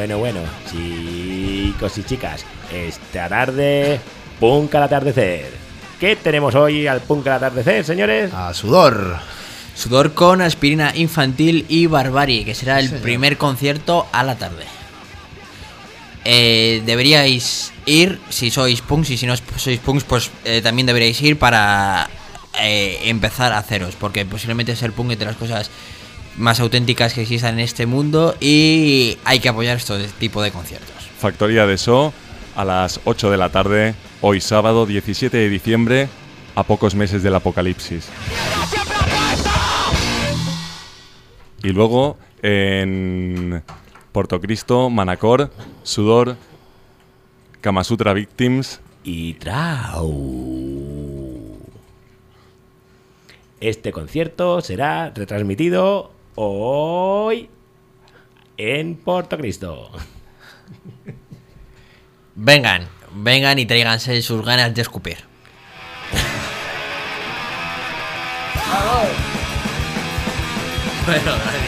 Bueno, chicos y chicas, esta tarde, punk al atardecer. ¿Qué tenemos hoy al punk al atardecer, señores? A Sudor. Sudor con Aspirina Infantil y Barbarie, que será el primer concierto a la tarde. Deberíais ir si sois punks, y si no sois punks, pues también deberíais ir para empezar a haceros, porque posiblemente ser punk es de las cosas más auténticas que existan en este mundo y hay que apoyar este tipo de conciertos. Factoría de So a las 8 de la tarde, hoy sábado 17 de diciembre, a pocos meses del apocalipsis. Y luego en Portocristo, Manacor, Sudor, Kamasutra Victims y Trau. Este concierto será retransmitido hoy en Portocristo. Vengan y tráiganse sus ganas de escupir. Bueno, gracias.